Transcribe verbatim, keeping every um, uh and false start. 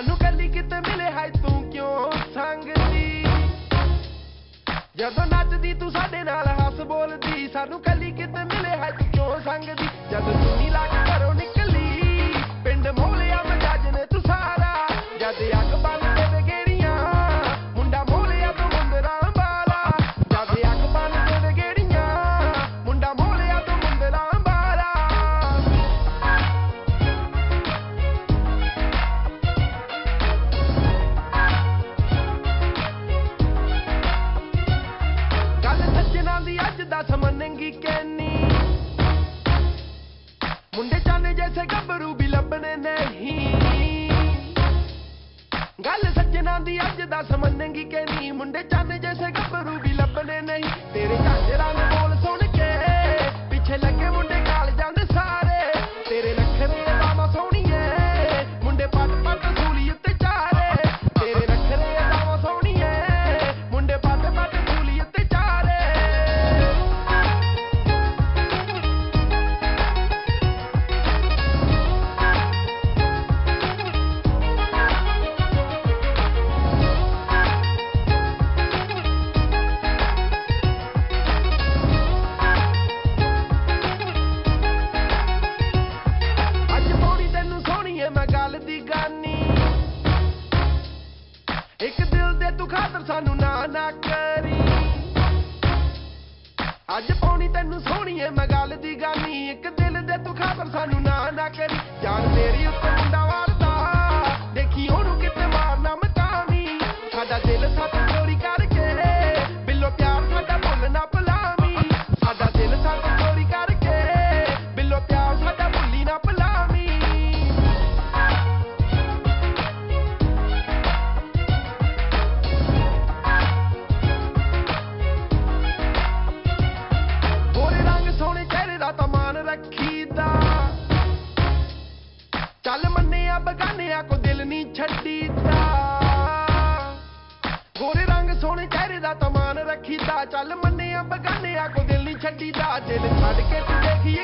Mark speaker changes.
Speaker 1: सानू कली किते मिले है तू क्यों संगदी जदों नचदी तू साडे नाल हस बोलदी सानू कली किते मिले है तू क्यों संगदी जदों तू नी लग घरों निकली पिंड मोहलिया मजाज ने तू सारा जद अग बन दे गेड़ियां मुंडा मोहलिया तो मुंदरा बाला जद अग बन दे गेड़ियां मुंडा मोहलिया तो मुंदरा बाला गल सज्जना दी अज दस मनगी कहनी मुंडे चाने जैसे गबरू भी लभने नहीं गल सज्जना दी अज दस मनगी कहनी मुंडे चाने जैसे गबरू भी लभने नहीं तेरे झांझरा ने बोल सुन के पीछे लगे मुंडे काल जांदे सारे तेरे नखरे बाबा सोहणीए मुंडे पट पट सूली उत्ते चारे तेरे नखरे बाबा सोहणीए मुंडे पट पट सूली उत्ते चारे ਅੱਜ ਪੌੜੀ ਤੈਨੂੰ ਸੋਹਣੀਏ ਮੈਂ ਗੱਲ ਦੀ ਗਾਨੀ ਇੱਕ ਦਿਲ ਦੇ ਤੂੰ ਖਾਤਰ ਸਾਨੂੰ ਨਾ ਨਾ ਕਰੀ ਅੱਜ ਪੌਣੀ ਤੈਨੂੰ ਸੋਹਣੀਏ ਮੈਂ ਗੱਲ ਦੀ ਗਾਨੀ ਇੱਕ ਦਿਲ ਦੇ ਤੂੰ ਖਾਤਰ ਸਾਨੂੰ ਨਾ ਨਾ ਕਰੀ ਜਾਨ ਮੇਰੀ ਉੱਤੇ ਮੁੰਡਾ ਵਾਰਦਾ ਦੇਖੀ ਉਹਨੂੰ ਕਿਤੇ ਮਾਰਨਾ ਮਟਾਵੀ ਸਾਡਾ ਦਿਲ ਸੱਤ ਚੋਰੀ ਕਰਕੇ ਬਿੱਲੋ ਪਿਆਰ ਸਾਡਾ ਭੁੱਲ ਨਾ ਭੁਲਾਵੀਂ ਸਾਡਾ ਦਿਲ ਸੱਤ ਚੋਰੀ ਕਰਕੇ ਬਿੱਲੋ ਪਿਆਰ ਸਾਡਾ ਭੁੱਲੀ ਨਾ ਭੁਲਾਵੀਂ ਗੋਰੇ ਰੰਗ ਸੋਹਣੇ ਚਿਹਰੇ ਦਾ ਤਾਂ ਮਾਨ ਰੱਖੀਦਾ ਚੱਲ ਮੰਨਿਆ ਬਗਾਨਿਆਂ ਕੋ ਦਿਲ ਨਹੀਂ ਛੱਡੀਦਾ ਗੋਰੇ ਰੰਗ ਸੋਹਣੇ ਚਿਹਰੇ ਦਾ ਤਾਂ ਮਾਨ ਰੱਖੀਦਾ ਚੱਲ ਮੰਨਿਆ ਬਗਾਨਿਆਂ ਕੋ ਦਿਲ ਨਹੀਂ ਛੱਡੀਦਾ ਦਿਲ ਛੱਡ ਕੇ ਤੂੰ ਦੇਖੀਏ